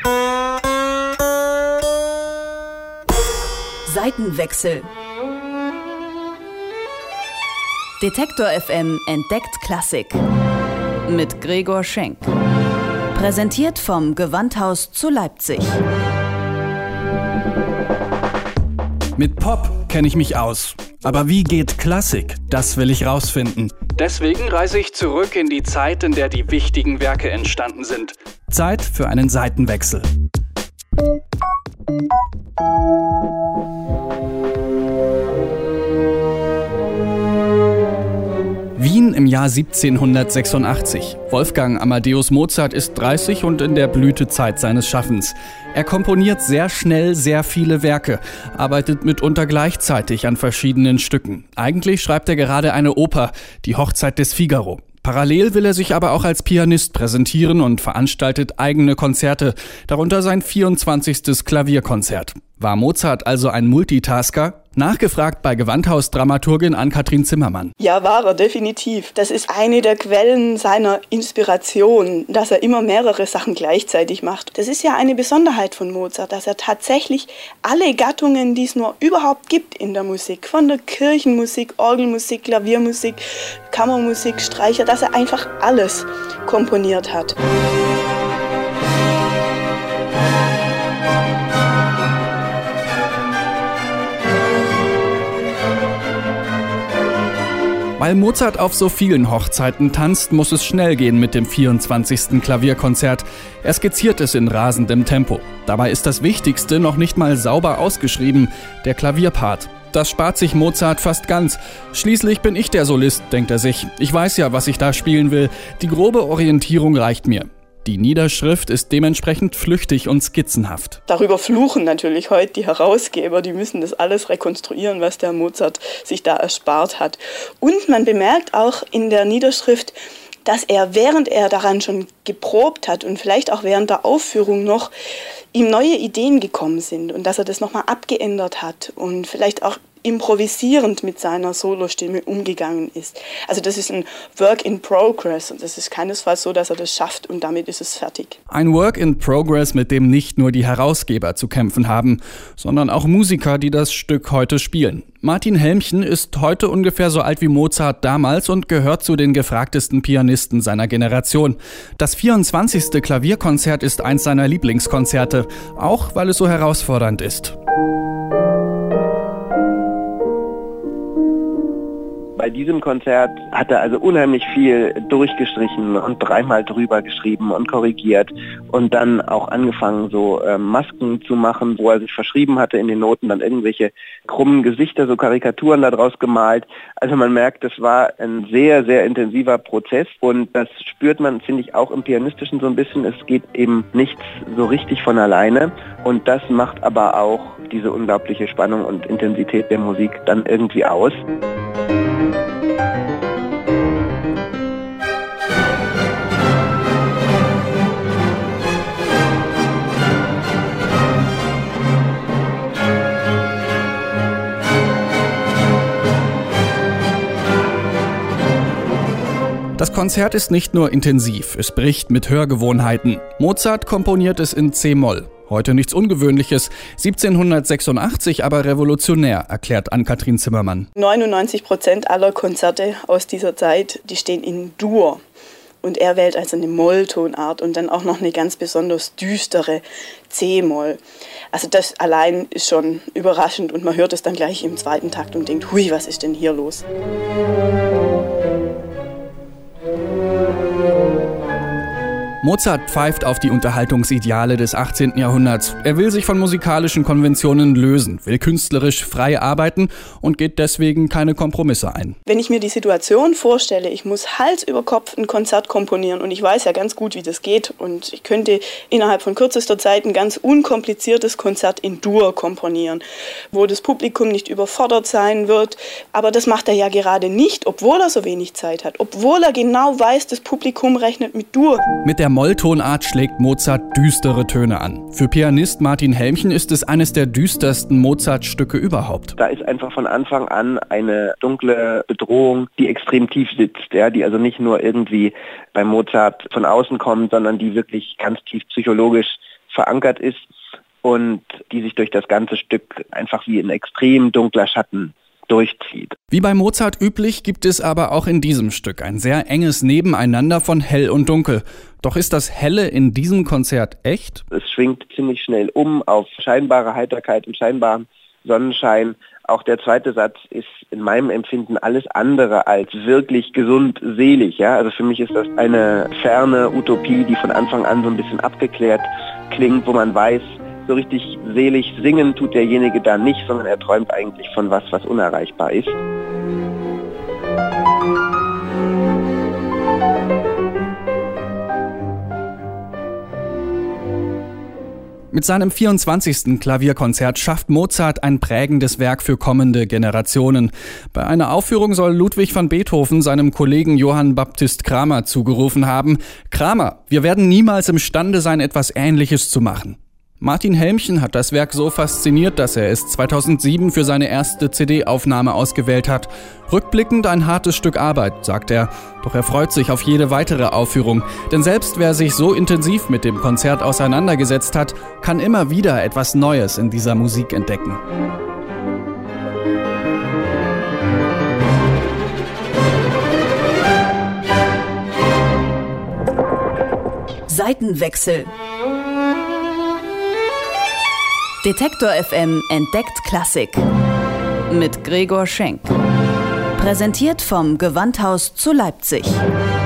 Seitenwechsel. Detektor FM entdeckt Klassik. Mit Gregor Schenk. Präsentiert vom Gewandhaus zu Leipzig. Mit Pop kenne ich mich aus. Aber wie geht Klassik? Das will ich rausfinden. Deswegen reise ich zurück in die Zeit, in der die wichtigen Werke entstanden sind. Zeit für einen Seitenwechsel. Wien im Jahr 1786. Wolfgang Amadeus Mozart ist 30 und in der Blütezeit seines Schaffens. Er komponiert sehr schnell sehr viele Werke, arbeitet mitunter gleichzeitig an verschiedenen Stücken. Eigentlich schreibt er gerade eine Oper, die Hochzeit des Figaro. Parallel will er sich aber auch als Pianist präsentieren und veranstaltet eigene Konzerte, darunter sein 24. Klavierkonzert. War Mozart also ein Multitasker? Nachgefragt bei Gewandhaus-Dramaturgin Ann-Kathrin Zimmermann. Ja, war er, definitiv. Das ist eine der Quellen seiner Inspiration, dass er immer mehrere Sachen gleichzeitig macht. Das ist ja eine Besonderheit von Mozart, dass er tatsächlich alle Gattungen, die es nur überhaupt gibt in der Musik, von der Kirchenmusik, Orgelmusik, Klaviermusik, Kammermusik, Streicher, dass er einfach alles komponiert hat. Weil Mozart auf so vielen Hochzeiten tanzt, muss es schnell gehen mit dem 24. Klavierkonzert. Er skizziert es in rasendem Tempo. Dabei ist das Wichtigste noch nicht mal sauber ausgeschrieben, der Klavierpart. Das spart sich Mozart fast ganz. Schließlich bin ich der Solist, denkt er sich. Ich weiß ja, was ich da spielen will. Die grobe Orientierung reicht mir. Die Niederschrift ist dementsprechend flüchtig und skizzenhaft. Darüber fluchen natürlich heute die Herausgeber, die müssen das alles rekonstruieren, was der Mozart sich da erspart hat. Und man bemerkt auch in der Niederschrift, dass er, während er daran schon geprobt hat und vielleicht auch während der Aufführung noch, ihm neue Ideen gekommen sind und dass er das nochmal abgeändert hat und vielleicht auch improvisierend mit seiner Solostimme umgegangen ist. Also das ist ein Work in Progress und das ist keinesfalls so, dass er das schafft und damit ist es fertig. Ein Work in Progress, mit dem nicht nur die Herausgeber zu kämpfen haben, sondern auch Musiker, die das Stück heute spielen. Martin Helmchen ist heute ungefähr so alt wie Mozart damals und gehört zu den gefragtesten Pianisten seiner Generation. Das 24. Klavierkonzert ist eins seiner Lieblingskonzerte, auch weil es so herausfordernd ist. Bei diesem Konzert hat er also unheimlich viel durchgestrichen und dreimal drüber geschrieben und korrigiert und dann auch angefangen, so Masken zu machen, wo er sich verschrieben hatte in den Noten, dann irgendwelche krummen Gesichter, so Karikaturen daraus gemalt. Also man merkt, das war ein sehr, sehr intensiver Prozess und das spürt man, finde ich, auch im Pianistischen so ein bisschen. Es geht eben nichts so richtig von alleine und das macht aber auch diese unglaubliche Spannung und Intensität der Musik dann irgendwie aus. Das Konzert ist nicht nur intensiv, es bricht mit Hörgewohnheiten. Mozart komponiert es in C-Moll. Heute nichts Ungewöhnliches, 1786 aber revolutionär, erklärt Ann-Kathrin Zimmermann. 99% aller Konzerte aus dieser Zeit, die stehen in Dur. Und er wählt also eine Molltonart und dann auch noch eine ganz besonders düstere C-Moll. Also das allein ist schon überraschend und man hört es dann gleich im zweiten Takt und denkt, hui, was ist denn hier los? Mozart pfeift auf die Unterhaltungsideale des 18. Jahrhunderts. Er will sich von musikalischen Konventionen lösen, will künstlerisch frei arbeiten und geht deswegen keine Kompromisse ein. Wenn ich mir die Situation vorstelle, ich muss Hals über Kopf ein Konzert komponieren und ich weiß ja ganz gut, wie das geht und ich könnte innerhalb von kürzester Zeit ein ganz unkompliziertes Konzert in Dur komponieren, wo das Publikum nicht überfordert sein wird. Aber das macht er ja gerade nicht, obwohl er so wenig Zeit hat, obwohl er genau weiß, das Publikum rechnet mit Dur. Mit der Molltonart schlägt Mozart düstere Töne an. Für Pianist Martin Helmchen ist es eines der düstersten Mozart-Stücke überhaupt. Da ist einfach von Anfang an eine dunkle Bedrohung, die extrem tief sitzt, ja, die also nicht nur irgendwie bei Mozart von außen kommt, sondern die wirklich ganz tief psychologisch verankert ist und die sich durch das ganze Stück einfach wie ein extrem dunkler Schatten durchzieht. Wie bei Mozart üblich gibt es aber auch in diesem Stück ein sehr enges Nebeneinander von Hell und Dunkel. Doch ist das Helle in diesem Konzert echt? Es schwingt ziemlich schnell auf scheinbare Heiterkeit und scheinbaren Sonnenschein. Auch der zweite Satz ist in meinem Empfinden alles andere als wirklich gesund selig. Ja? Also für mich ist das eine ferne Utopie, die von Anfang an so ein bisschen abgeklärt klingt, wo man weiß, so richtig selig singen tut derjenige da nicht, sondern er träumt eigentlich von was unerreichbar ist. Mit seinem 24. Klavierkonzert schafft Mozart ein prägendes Werk für kommende Generationen. Bei einer Aufführung soll Ludwig van Beethoven seinem Kollegen Johann Baptist Cramer zugerufen haben: Cramer, wir werden niemals imstande sein, etwas Ähnliches zu machen. Martin Helmchen hat das Werk so fasziniert, dass er es 2007 für seine erste CD-Aufnahme ausgewählt hat. Rückblickend ein hartes Stück Arbeit, sagt er. Doch er freut sich auf jede weitere Aufführung. Denn selbst wer sich so intensiv mit dem Konzert auseinandergesetzt hat, kann immer wieder etwas Neues in dieser Musik entdecken. Seitenwechsel. Detektor FM entdeckt Klassik mit Gregor Schenk. Präsentiert vom Gewandhaus zu Leipzig.